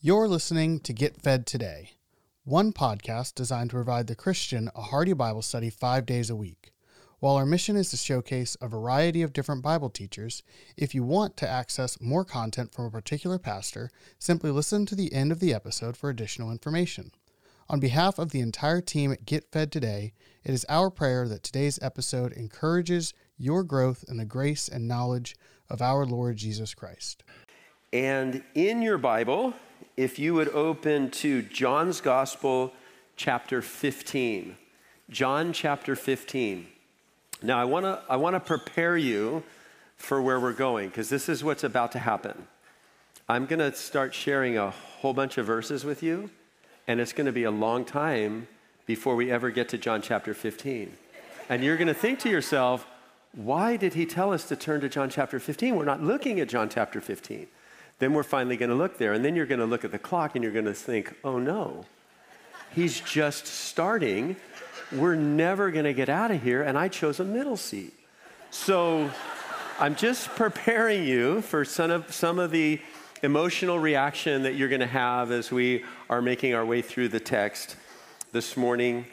You're listening to Get Fed Today, one podcast designed to provide the Christian a hearty Bible study 5 days a week. While our mission is to showcase a variety of different Bible teachers, if you want to access more content from a particular pastor, simply listen to the end of the episode for additional information. On behalf of the entire team at Get Fed Today, it is our prayer that today's episode encourages your growth in the grace and knowledge of our Lord Jesus Christ. And in your Bible, if you would open to John's Gospel, chapter 15. John chapter 15. Now, I want to prepare you for where we're going, because this is what's about to happen. I'm going to start sharing a whole bunch of verses with you, and it's going to be a long time before we ever get to John chapter 15. And you're going to think to yourself, why did he tell us to turn to John chapter 15? We're not looking at John chapter 15. Then we're finally going to look there, and then you're going to look at the clock, and you're going to think, oh no, he's just starting. We're never going to get out of here, and I chose a middle seat. So I'm just preparing you for some of the emotional reaction that you're going to have as we are making our way through the text this morning.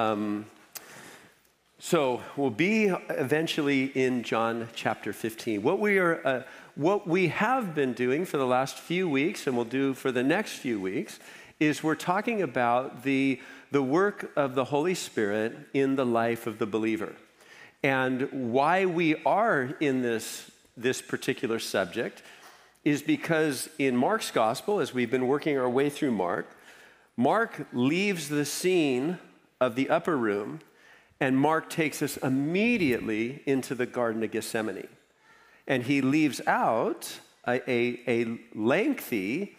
So we'll be eventually in John chapter 15. What we have been doing for the last few weeks, and we'll do for the next few weeks, is we're talking about the work of the Holy Spirit in the life of the believer. And why we are in this particular subject is because in Mark's gospel, as we've been working our way through Mark leaves the scene of the upper room, and Mark takes us immediately into the Garden of Gethsemane. And he leaves out a lengthy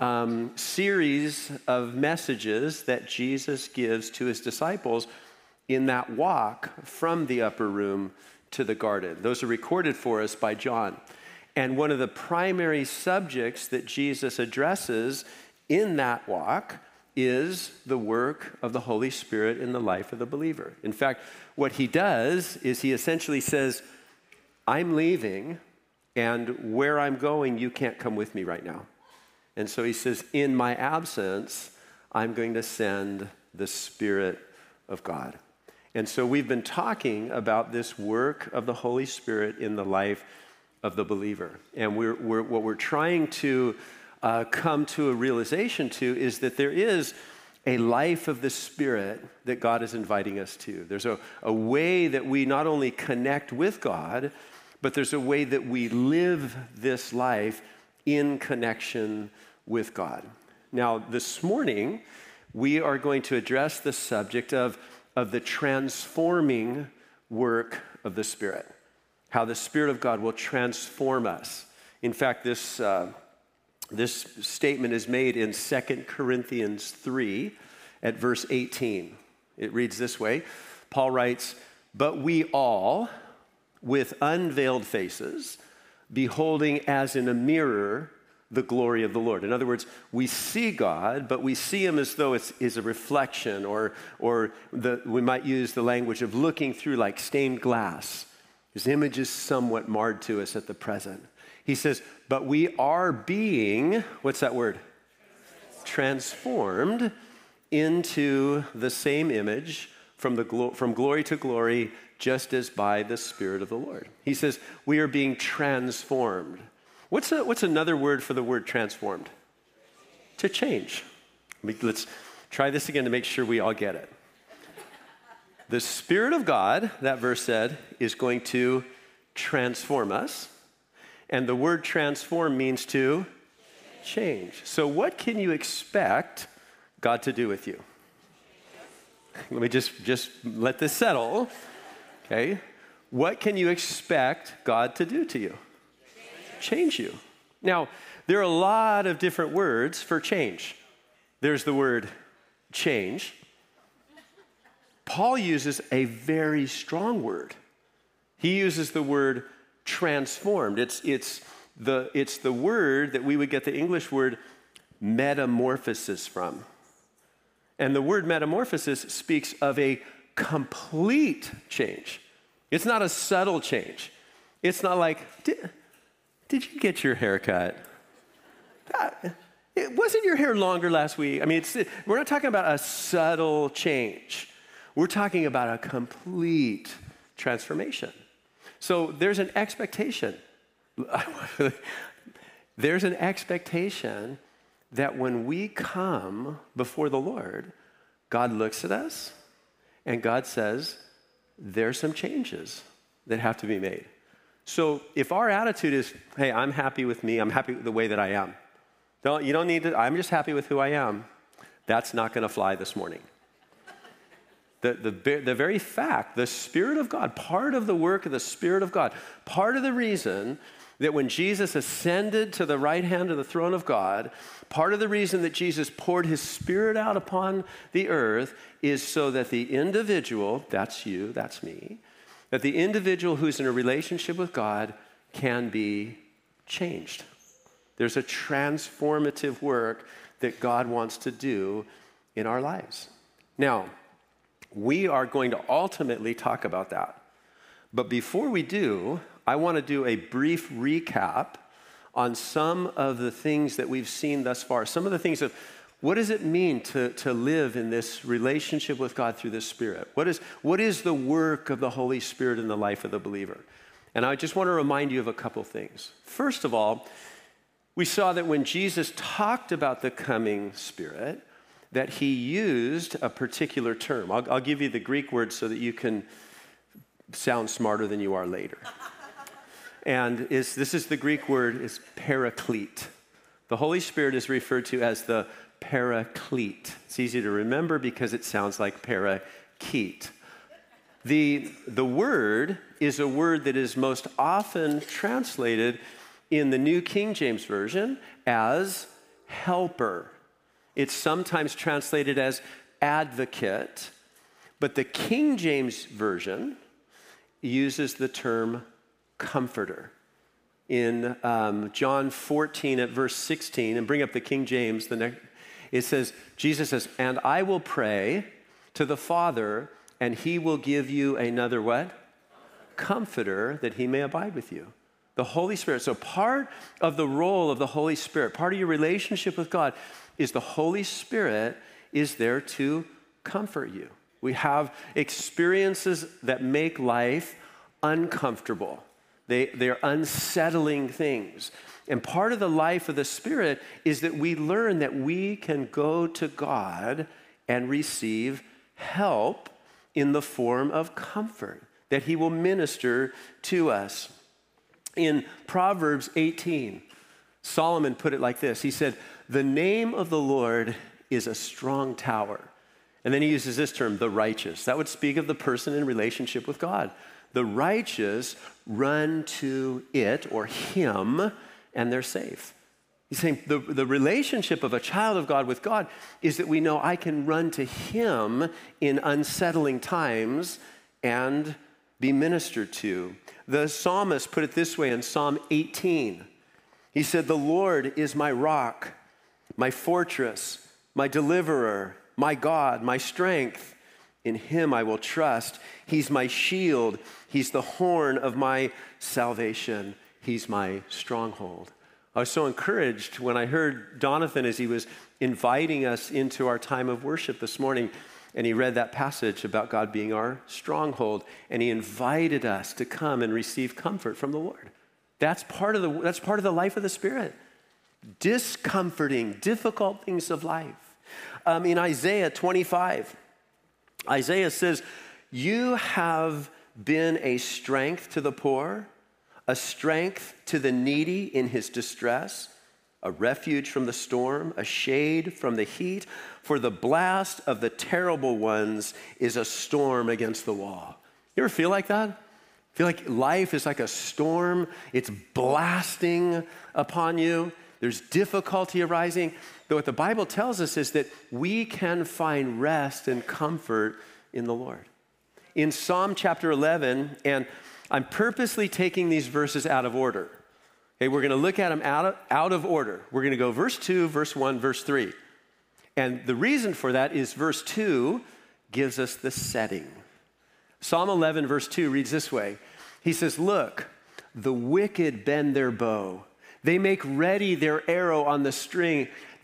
series of messages that Jesus gives to his disciples in that walk from the upper room to the garden. Those are recorded for us by John. And one of the primary subjects that Jesus addresses in that walk is the work of the Holy Spirit in the life of the believer. In fact, what he does is he essentially says, I'm leaving, and where I'm going, you can't come with me right now. And so he says, in my absence, I'm going to send the Spirit of God. And so we've been talking about this work of the Holy Spirit in the life of the believer. And what we're trying to come to a realization to is that there is a life of the Spirit that God is inviting us to. There's a way that we not only connect with God, but there's a way that we live this life in connection with God. Now, this morning, we are going to address the subject of the transforming work of the Spirit, how the Spirit of God will transform us. In fact, this statement is made in 2 Corinthians 3 at verse 18. It reads this way. Paul writes, "But we all, with unveiled faces, beholding as in a mirror the glory of the Lord." In other words, we see God, but we see him as though it's a reflection, or we might use the language of looking through like stained glass. His image is somewhat marred to us at the present. He says, but we are being, what's that word? Transformed into the same image from glory to glory, just as by the Spirit of the Lord. He says, we are being transformed. What's another word for the word transformed? To change. Let's try this again to make sure we all get it. The Spirit of God, that verse said, is going to transform us. And the word transform means to change. So what can you expect God to do with you? Let me just let this settle. Okay. What can you expect God to do to you? Change you. Now, there are a lot of different words for change. There's the word change. Paul uses a very strong word. He uses the word transformed. It's the word that we would get the English word metamorphosis from. And the word metamorphosis speaks of a complete change. It's not a subtle change. It's not like, did you get your hair cut? Wasn't your hair longer last week? I mean, we're not talking about a subtle change. We're talking about a complete transformation. So there's an expectation. There's an expectation that when we come before the Lord, God looks at us and God says, there's some changes that have to be made. So if our attitude is, hey, I'm happy with me, I'm happy with the way that I am. You don't need to, I'm just happy with who I am. That's not going to fly this morning. The very fact, the Spirit of God, part of the work of the Spirit of God, part of the reason that when Jesus ascended to the right hand of the throne of God, part of the reason that Jesus poured his Spirit out upon the earth is so that the individual, that's you, that's me, that the individual who's in a relationship with God can be changed. There's a transformative work that God wants to do in our lives. Now, we are going to ultimately talk about that. But before we do, I want to do a brief recap on some of the things that we've seen thus far. Some of the things of what does it mean to live in this relationship with God through the Spirit? What is the work of the Holy Spirit in the life of the believer? And I just want to remind you of a couple things. First of all, we saw that when Jesus talked about the coming Spirit, that he used a particular term. I'll give you the Greek word so that you can sound smarter than you are later. And this is the Greek word is paraclete. The Holy Spirit is referred to as the paraclete. It's easy to remember because it sounds like parakeet. The word is a word that is most often translated in the New King James Version as helper. It's sometimes translated as advocate, but the King James Version uses the term comforter. In John 14 at verse 16, and bring up the King James, it says, Jesus says, and I will pray to the Father, and he will give you another what? Comforter, that he may abide with you. The Holy Spirit. So part of the role of the Holy Spirit, part of your relationship with God, is the Holy Spirit is there to comfort you. We have experiences that make life uncomfortable. They're unsettling things. And part of the life of the Spirit is that we learn that we can go to God and receive help in the form of comfort, that he will minister to us. In Proverbs 18, Solomon put it like this. He said, the name of the Lord is a strong tower. And then he uses this term, the righteous. That would speak of the person in relationship with God. The righteous run to it or him, and they're safe. He's saying the relationship of a child of God with God is that we know I can run to him in unsettling times and be ministered to. The psalmist put it this way in Psalm 18. He said, the Lord is my rock, my fortress, my deliverer, my God, my strength. In him I will trust. He's my shield. He's the horn of my salvation. He's my stronghold. I was so encouraged when I heard Donathan as he was inviting us into our time of worship this morning, and he read that passage about God being our stronghold, and he invited us to come and receive comfort from the Lord. That's part of the life of the Spirit. Discomforting, difficult things of life. In Isaiah 25, Isaiah says, you have been a strength to the poor, a strength to the needy in his distress, a refuge from the storm, a shade from the heat, for the blast of the terrible ones is a storm against the wall. You ever feel like that? Feel like life is like a storm. It's blasting upon you. There's difficulty arising. But what the Bible tells us is that we can find rest and comfort in the Lord. In Psalm chapter 11, and I'm purposely taking these verses out of order. Okay, we're going to look at them out of order. We're going to go verse 2, verse 1, verse 3. And the reason for that is verse 2 gives us the setting. Psalm 11, verse 2 reads this way. He says, look, the wicked bend their bow. They make ready their arrow on the string.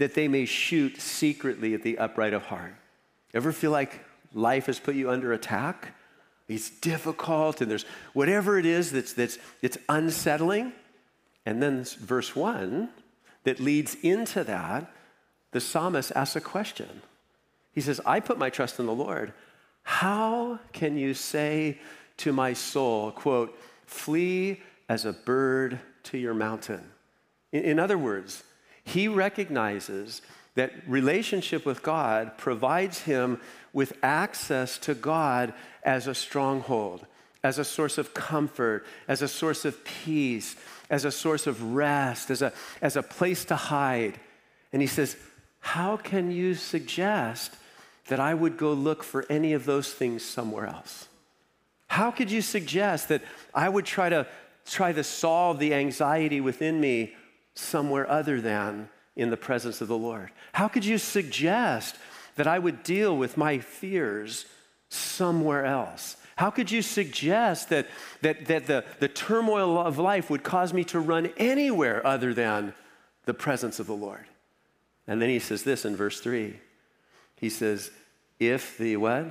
that they may shoot secretly at the upright of heart. Ever feel like life has put you under attack? It's difficult, and there's whatever it is that's unsettling. And then verse 1 that leads into that, the psalmist asks a question. He says, I put my trust in the Lord. How can you say to my soul, quote, flee as a bird to your mountain? In other words, he recognizes that relationship with God provides him with access to God as a stronghold, as a source of comfort, as a source of peace, as a source of rest, as a place to hide. And he says, how can you suggest that I would go look for any of those things somewhere else? How could you suggest that I would try to solve the anxiety within me somewhere other than in the presence of the Lord? How could you suggest that I would deal with my fears somewhere else? How could you suggest that the turmoil of life would cause me to run anywhere other than the presence of the Lord? And then he says this in verse 3. He says, if the what?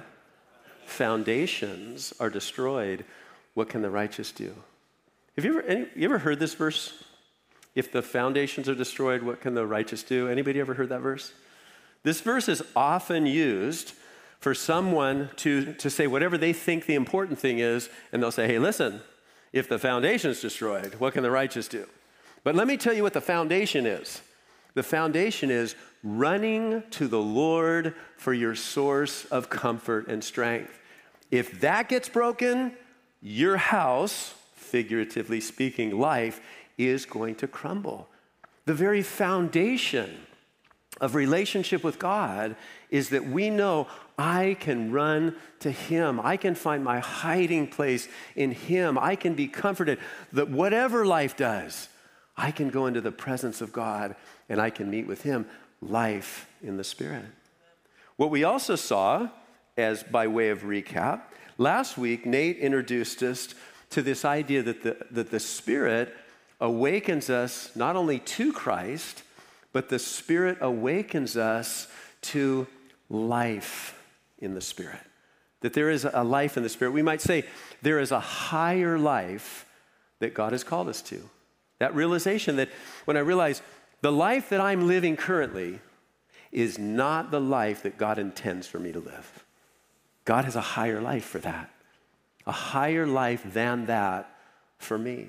Foundations are destroyed, what can the righteous do? Have you ever heard this verse? If the foundations are destroyed, what can the righteous do? Anybody ever heard that verse? This verse is often used for someone to say whatever they think the important thing is, and they'll say, hey, listen, if the foundation is destroyed, what can the righteous do? But let me tell you what the foundation is. The foundation is running to the Lord for your source of comfort and strength. If that gets broken, your house, figuratively speaking, life, is going to crumble. The very foundation of relationship with God is that we know I can run to him. I can find my hiding place in him. I can be comforted that whatever life does, I can go into the presence of God and I can meet with him, life in the Spirit. What we also saw, as by way of recap, last week Nate introduced us to this idea that the Spirit awakens us not only to Christ, but the Spirit awakens us to life in the Spirit. That there is a life in the Spirit. We might say there is a higher life that God has called us to. That realization that when I realize the life that I'm living currently is not the life that God intends for me to live. God has a higher life for that. A higher life than that for me.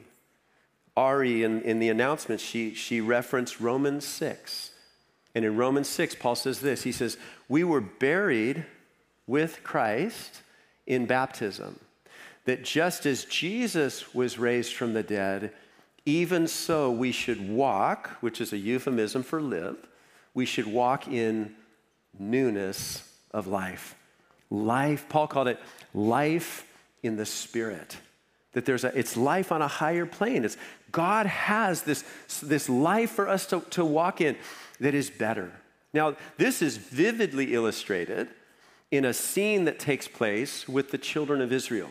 Ari, in the announcement, she referenced Romans 6. And in Romans 6, Paul says this. He says, we were buried with Christ in baptism, that just as Jesus was raised from the dead, even so we should walk, which is a euphemism for live, we should walk in newness of life. Life, Paul called it life in the Spirit. That it's life on a higher plane. God has this life for us to walk in that is better. Now, this is vividly illustrated in a scene that takes place with the children of Israel.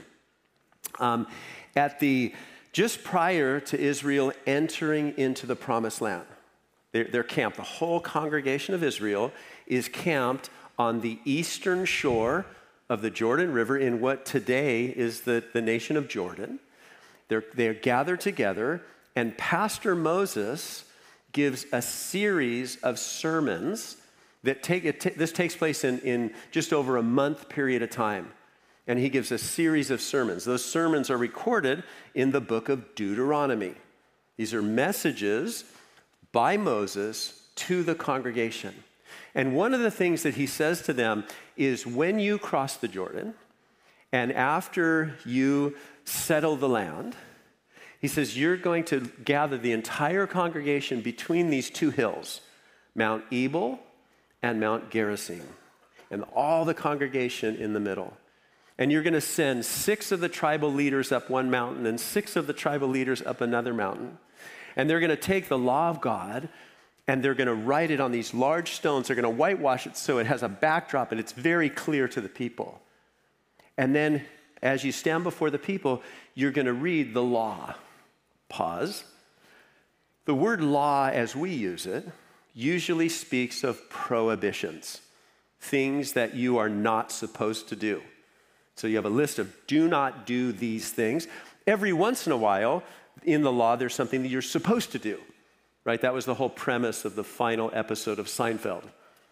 Just prior to Israel entering into the promised land, they're camped. The whole congregation of Israel is camped on the eastern shore of the Jordan River in what today is the nation of Jordan. They're gathered together, and Pastor Moses gives a series of sermons that this takes place in just over a month period of time. And he gives a series of sermons. Those sermons are recorded in the book of Deuteronomy. These are messages by Moses to the congregation. And one of the things that he says to them is when you cross the Jordan and after you settle the land, he says you're going to gather the entire congregation between these two hills, Mount Ebal and Mount Gerizim, and all the congregation in the middle. And you're going to send 6 of the tribal leaders up one mountain and 6 of the tribal leaders up another mountain. And they're going to take the law of God and they're going to write it on these large stones. They're going to whitewash it so it has a backdrop and it's very clear to the people. And then as you stand before the people, you're going to read the law. Pause. The word law as we use it usually speaks of prohibitions, things that you are not supposed to do. So you have a list of do not do these things. Every once in a while, in the law, there's something that you're supposed to do, right? That was the whole premise of the final episode of Seinfeld.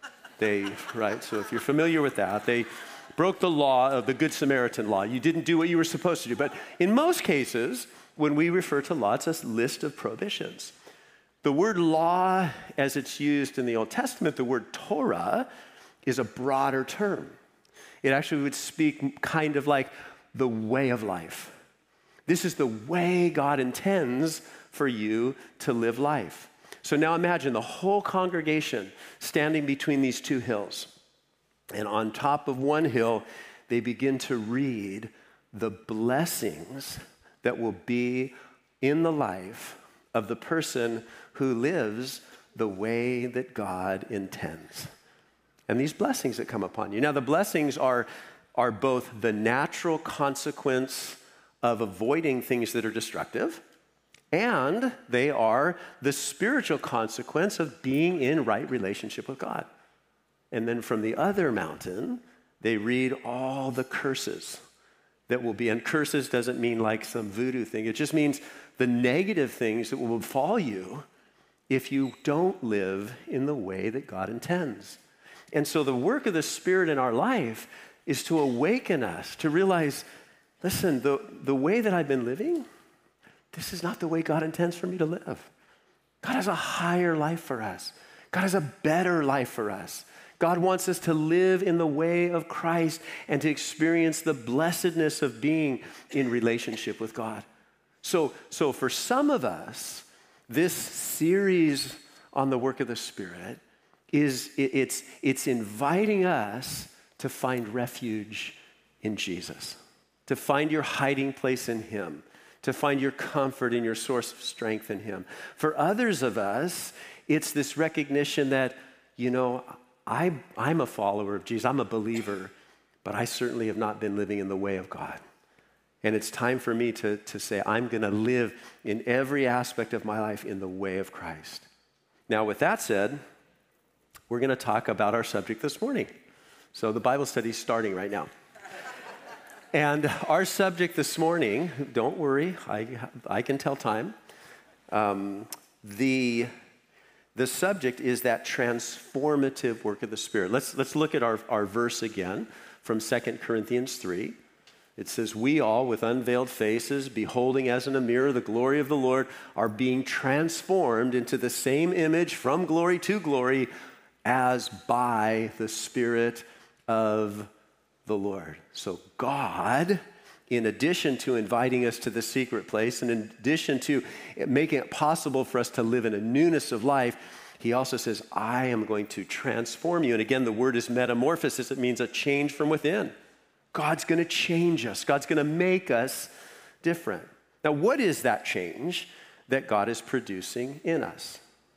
Right? So if you're familiar with that, they broke the law of the Good Samaritan law. You didn't do what you were supposed to do. But in most cases, when we refer to law, it's a list of prohibitions. The word law, as it's used in the Old Testament, the word Torah, is a broader term. It actually would speak kind of like the way of life. This is the way God intends for you to live life. So now imagine the whole congregation standing between these two hills. And on top of one hill, they begin to read the blessings that will be in the life of the person who lives the way that God intends. And these blessings that come upon you. Now, the blessings are both the natural consequence of avoiding things that are destructive, and they are the spiritual consequence of being in right relationship with God. And then from the other mountain, they read all the curses that will be. And curses doesn't mean like some voodoo thing. It just means the negative things that will befall you if you don't live in the way that God intends. And so the work of the Spirit in our life is to awaken us, to realize, listen, the way that I've been living, this is not the way God intends for me to live. God has a higher life for us. God has a better life for us. God wants us to live in the way of Christ and to experience the blessedness of being in relationship with God. So for some of us, this series on the work of the Spirit it's inviting us to find refuge in Jesus, to find your hiding place in Him, to find your comfort and your source of strength in Him. For others of us, it's this recognition that, I'm a follower of Jesus, I'm a believer, but I certainly have not been living in the way of God. And it's time for me to say, I'm going to live in every aspect of my life in the way of Christ. Now, with that said, we're going to talk about our subject this morning. So the Bible study is starting right now. And our subject this morning, don't worry, I can tell time. The subject is that transformative work of the Spirit. Let's look at our verse again from 2 Corinthians 3. It says, we all, with unveiled faces, beholding as in a mirror the glory of the Lord, are being transformed into the same image from glory to glory as by the Spirit of the Lord. So God, in addition to inviting us to the secret place, and in addition to making it possible for us to live in a newness of life, He also says, I am going to transform you. And again, the word is metamorphosis. It means a change from within. God's going to change us. God's going to make us different. Now, what is that change that God is producing in us?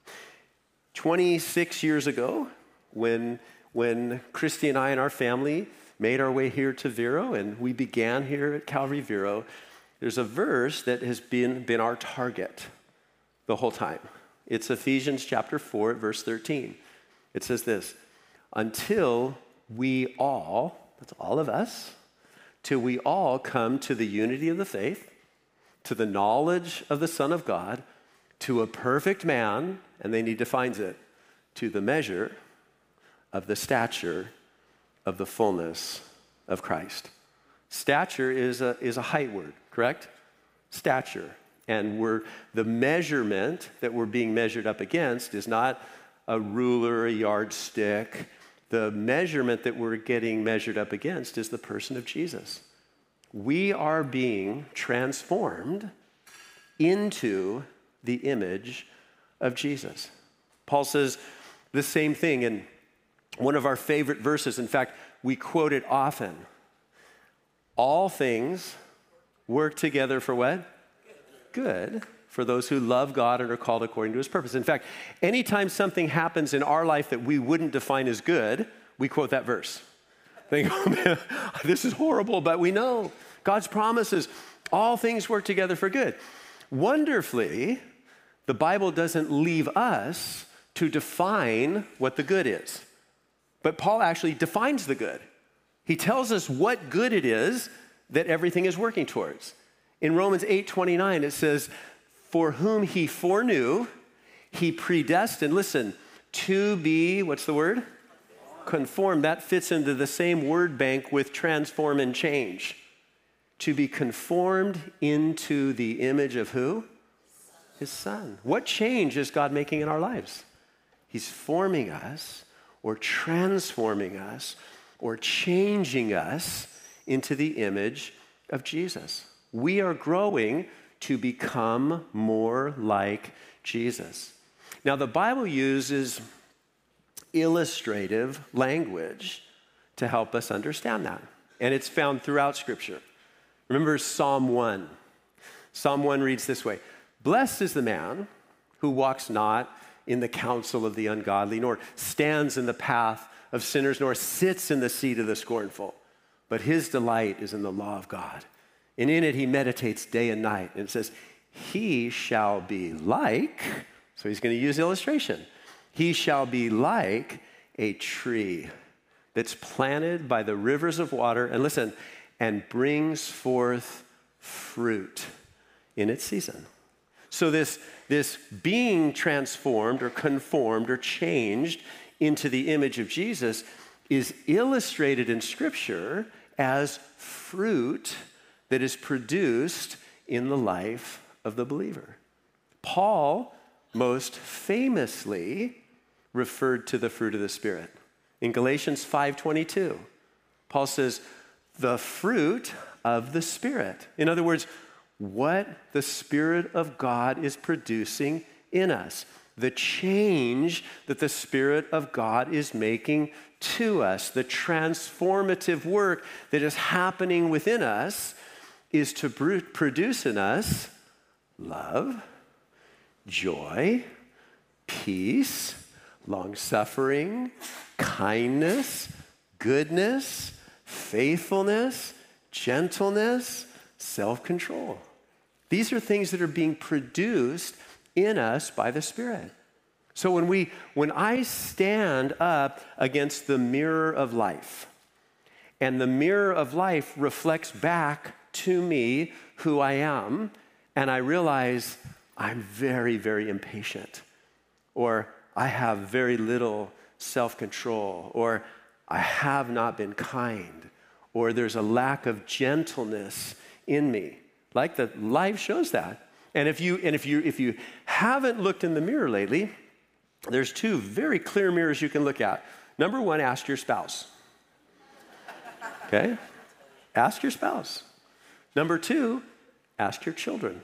26 years ago, when Christy and I and our family made our way here to Vero, and we began here at Calvary Vero, there's a verse that has been our target the whole time. It's Ephesians chapter 4, verse 13. It says this, until we all, that's all of us, till we all come to the unity of the faith, to the knowledge of the Son of God, to a perfect man, and then he defines it, to the measure of the stature of the fullness of Christ. Stature is a height word, correct? Stature. And the measurement that we're being measured up against is not a ruler, a yardstick. The measurement that we're getting measured up against is the person of Jesus. We are being transformed into the image of Jesus. Paul says the same thing in one of our favorite verses. In fact, we quote it often. All things work together for what? Good for those who love God and are called according to His purpose. In fact, anytime something happens in our life that we wouldn't define as good, we quote that verse. They go, man, this is horrible, but we know God's promises, all things work together for good. Wonderfully, the Bible doesn't leave us to define what the good is. But Paul actually defines the good. He tells us what good it is that everything is working towards. In Romans 8:29, it says, for whom he foreknew, he predestined, listen, to be, what's the word? Conformed. That fits into the same word bank with transform and change. To be conformed into the image of who? His Son. What change is God making in our lives? He's forming us or transforming us or changing us into the image of Jesus. We are growing to become more like Jesus. Now, the Bible uses illustrative language to help us understand that. And it's found throughout Scripture. Remember Psalm 1. Psalm 1 reads this way, blessed is the man who walks not in the counsel of the ungodly, nor stands in the path of sinners, nor sits in the seat of the scornful. But his delight is in the law of God. And in it he meditates day and night. And it says, he shall be like, so he's going to use illustration. He shall be like a tree that's planted by the rivers of water, and listen, and brings forth fruit in its season. So this being transformed or conformed or changed into the image of Jesus is illustrated in Scripture as fruit that is produced in the life of the believer. Paul most famously referred to the fruit of the Spirit. In Galatians 5:22, Paul says, the fruit of the Spirit. In other words, what the Spirit of God is producing in us. The change that the Spirit of God is making to us. The transformative work that is happening within us is to produce in us love, joy, peace, long-suffering, kindness, goodness, faithfulness, gentleness, self-control. These are things that are being produced in us by the Spirit. So when I stand up against the mirror of life, and the mirror of life reflects back to me who I am, and I realize I'm very, very impatient, or I have very little self-control, or I have not been kind, or there's a lack of gentleness in me. Like the life shows that. And if you haven't looked in the mirror lately, there's two very clear mirrors you can look at. Number one, ask your spouse. Okay? Ask your spouse. Number two, ask your children.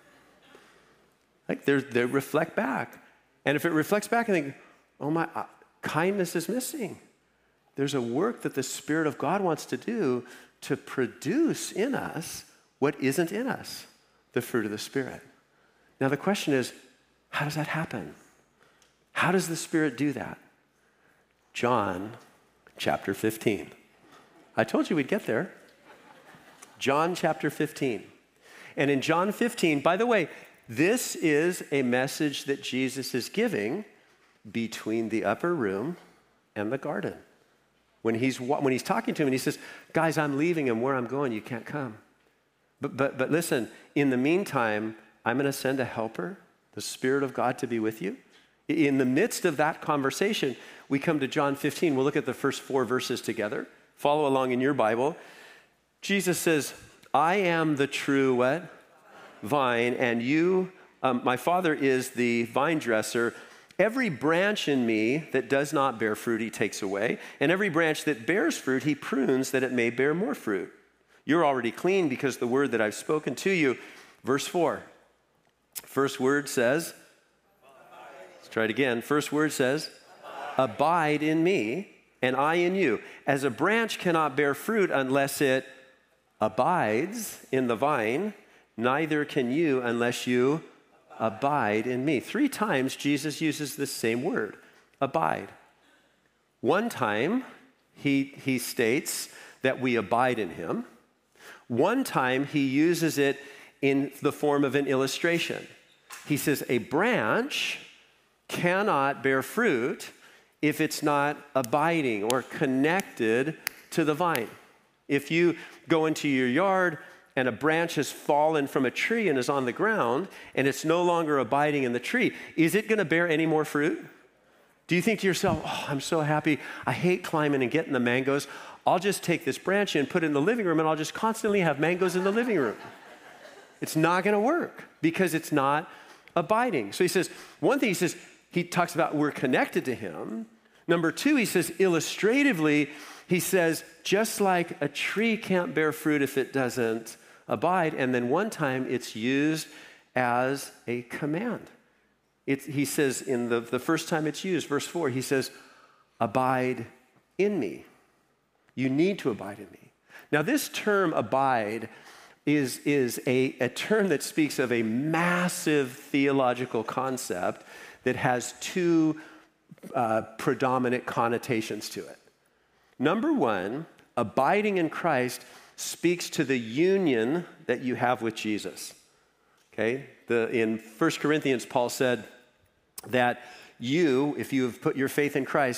Like they reflect back. And if it reflects back, I think, oh my, kindness is missing. There's a work that the Spirit of God wants to do to produce in us what isn't in us, the fruit of the Spirit. Now the question is, how does that happen? How does the Spirit do that? John chapter 15. I told you we'd get there. John chapter 15. And in John 15, by the way, this is a message that Jesus is giving between the upper room and the garden. When he's talking to him and he says, guys, I'm leaving, and where I'm going, you can't come. But listen, in the meantime, I'm going to send a helper, the Spirit of God, to be with you. In the midst of that conversation, we come to John 15. We'll look at the first 4 verses together. Follow along in your Bible. Jesus says, I am the true what? Vine, and you, my Father is the vine dresser. Every branch in me that does not bear fruit, he takes away. And every branch that bears fruit, he prunes that it may bear more fruit. You're already clean because the word that I've spoken to you. Verse 4. First word says, let's try it again. First word says, abide in me and I in you. As a branch cannot bear fruit unless it abides in the vine, neither can you unless you abide in me. 3 times Jesus uses the same word, abide. One time he states that we abide in him. One time he uses it in the form of an illustration. He says a branch cannot bear fruit if it's not abiding or connected to the vine. If you go into your yard and a branch has fallen from a tree and is on the ground and it's no longer abiding in the tree, is it going to bear any more fruit? Do you think to yourself, oh, I'm so happy. I hate climbing and getting the mangoes. I'll just take this branch and put it in the living room and I'll just constantly have mangoes in the living room. It's not going to work because it's not abiding. So he says, one thing he talks about we're connected to him. Number two, he says, illustratively, he says, just like a tree can't bear fruit if it doesn't abide. And then one time it's used as a command. He says in the first time it's used, verse 4, he says, abide in me. You need to abide in me. Now this term abide is a term that speaks of a massive theological concept that has two predominant connotations to it. Number one, abiding in Christ speaks to the union that you have with Jesus. Okay? In 1 Corinthians, Paul said that you, if you have put your faith in Christ,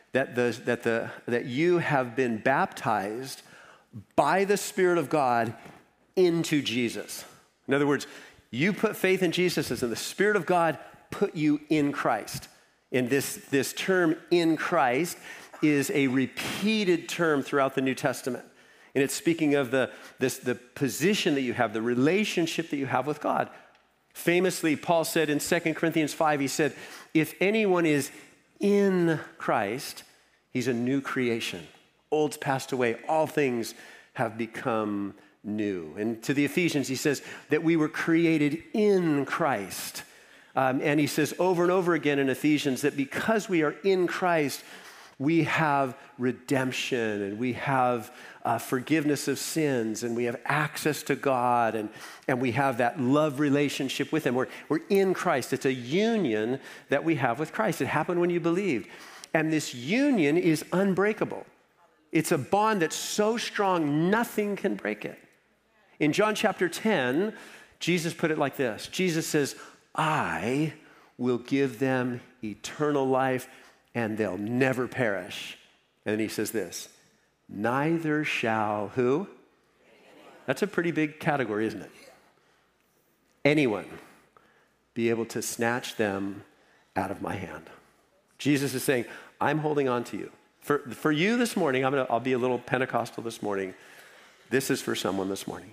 that you have been baptized by the Spirit of God into Jesus. In other words, you put faith in Jesus and the Spirit of God put you in Christ. And this term in Christ is a repeated term throughout the New Testament. And it's speaking of the position that you have, the relationship that you have with God. Famously, Paul said in 2 Corinthians 5, he said, if anyone is in Christ, he's a new creation. Old's passed away, all things have become new. And to the Ephesians, he says that we were created in Christ. And he says over and over again in Ephesians that because we are in Christ, we have redemption and we have forgiveness of sins and we have access to God and we have that love relationship with him. We're in Christ. It's a union that we have with Christ. It happened when you believed. And this union is unbreakable. It's a bond that's so strong, nothing can break it. In John chapter 10, Jesus put it like this. Jesus says, I will give them eternal life and they'll never perish. And then he says this, neither shall who? That's a pretty big category, isn't it? Anyone be able to snatch them out of my hand. Jesus is saying, I'm holding on to you. For you this morning, I'll be a little Pentecostal this morning. This is for someone this morning.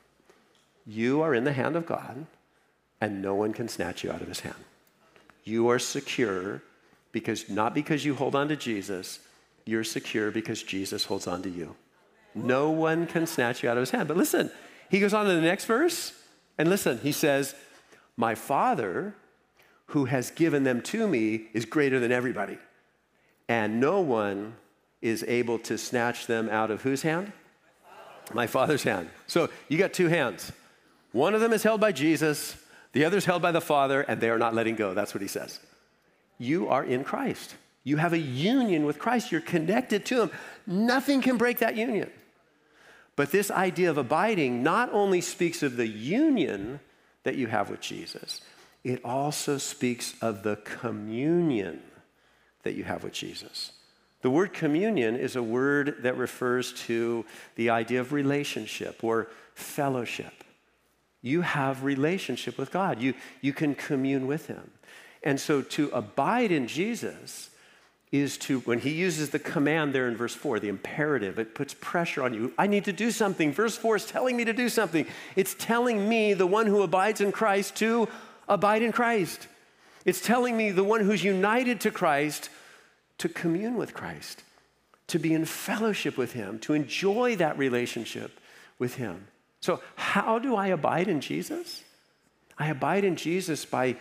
You are in the hand of God and no one can snatch you out of his hand. You are secure not because you hold on to Jesus, you're secure because Jesus holds on to you. No one can snatch you out of his hand. But listen, he goes on to the next verse, and listen, he says, my Father who has given them to me is greater than everybody, and no one is able to snatch them out of whose hand? My Father's hand. So you got two hands. One of them is held by Jesus, the other is held by the Father, and they are not letting go. That's what he says. You are in Christ. You have a union with Christ. You're connected to him. Nothing can break that union. But this idea of abiding not only speaks of the union that you have with Jesus, it also speaks of the communion that you have with Jesus. The word communion is a word that refers to the idea of relationship or fellowship. You have relationship with God. You can commune with him. And so to abide in Jesus is to, when he uses the command there in verse 4, the imperative, it puts pressure on you. I need to do something. Verse 4 is telling me to do something. It's telling me, the one who abides in Christ, to abide in Christ. It's telling me, the one who's united to Christ, to commune with Christ, to be in fellowship with him, to enjoy that relationship with him. So how do I abide in Jesus? I abide in Jesus by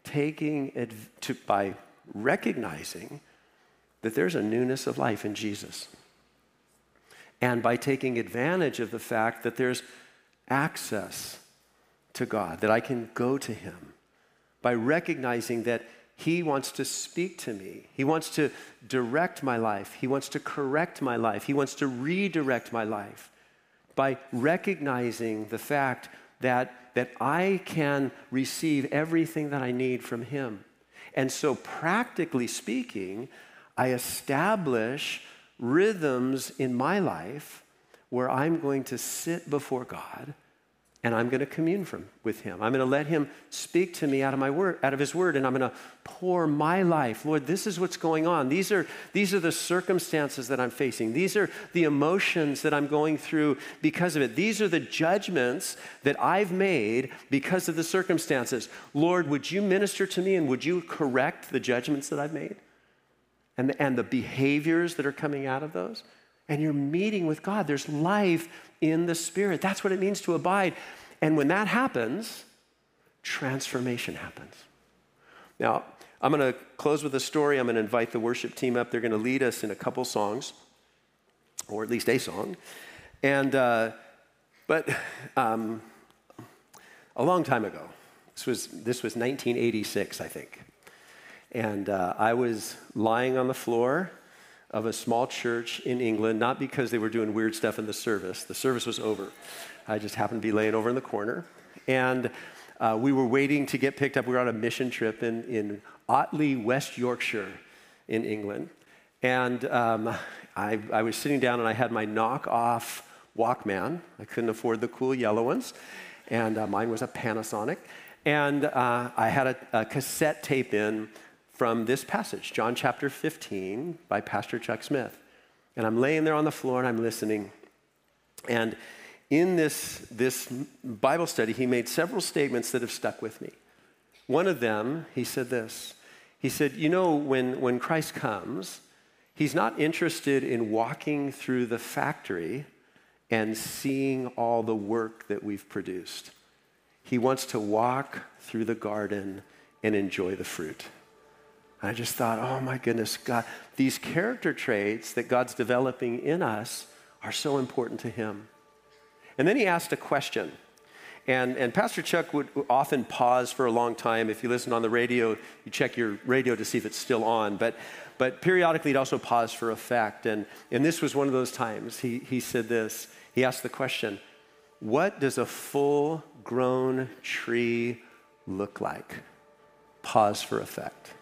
recognizing that there's a newness of life in Jesus. And by taking advantage of the fact that there's access to God, that I can go to him. By recognizing that he wants to speak to me. He wants to direct my life. He wants to correct my life. He wants to redirect my life. By recognizing the fact that I can receive everything that I need from him. And so practically speaking, I establish rhythms in my life where I'm going to sit before God and I'm going to commune with him. I'm going to let him speak to me out of his word, and I'm going to pour my life. Lord, this is what's going on. These are the circumstances that I'm facing. These are the emotions that I'm going through because of it. These are the judgments that I've made because of the circumstances. Lord, would you minister to me, and would you correct the judgments that I've made and the behaviors that are coming out of those? And you're meeting with God. There's life in the Spirit. That's what it means to abide. And when that happens, transformation happens. Now, I'm going to close with a story. I'm going to invite the worship team up. They're going to lead us in a couple songs, or at least a song. And but a long time ago, this was 1986, I think. And I was lying on the floor of a small church in England, not because they were doing weird stuff in the service. The service was over. I just happened to be laying over in the corner. And we were waiting to get picked up. We were on a mission trip in Otley, West Yorkshire in England. And I was sitting down and I had my knock-off Walkman. I couldn't afford the cool yellow ones. And mine was a Panasonic. And I had a cassette tape in from this passage, John chapter 15 by Pastor Chuck Smith. And I'm laying there on the floor and I'm listening. And in this Bible study, he made several statements that have stuck with me. One of them, he said this. He said, you know, when Christ comes, he's not interested in walking through the factory and seeing all the work that we've produced. He wants to walk through the garden and enjoy the fruit. I just thought, oh my goodness, God, these character traits that God's developing in us are so important to him. And then he asked a question. And Pastor Chuck would often pause for a long time. If you listen on the radio, you check your radio to see if it's still on. But periodically, he'd also pause for effect. And this was one of those times. He said this. He asked the question, what does a full-grown tree look like? Pause for effect.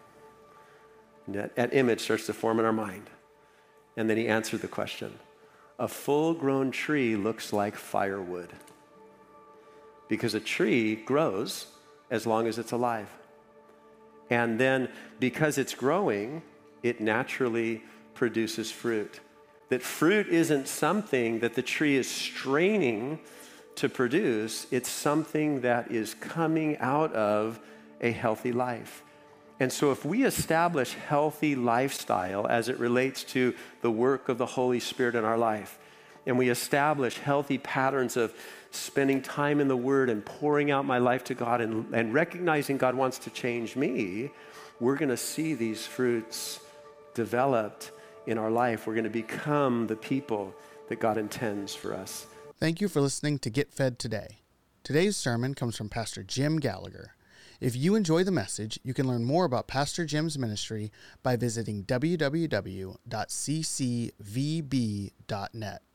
That image starts to form in our mind. And then he answered the question. A full-grown tree looks like firewood. Because a tree grows as long as it's alive. And then because it's growing, it naturally produces fruit. That fruit isn't something that the tree is straining to produce. It's something that is coming out of a healthy life. And so if we establish healthy lifestyle as it relates to the work of the Holy Spirit in our life, and we establish healthy patterns of spending time in the Word and pouring out my life to God and recognizing God wants to change me, we're going to see these fruits developed in our life. We're going to become the people that God intends for us. Thank you for listening to Get Fed Today. Today's sermon comes from Pastor Jim Gallagher. If you enjoy the message, you can learn more about Pastor Jim's ministry by visiting www.ccvb.net.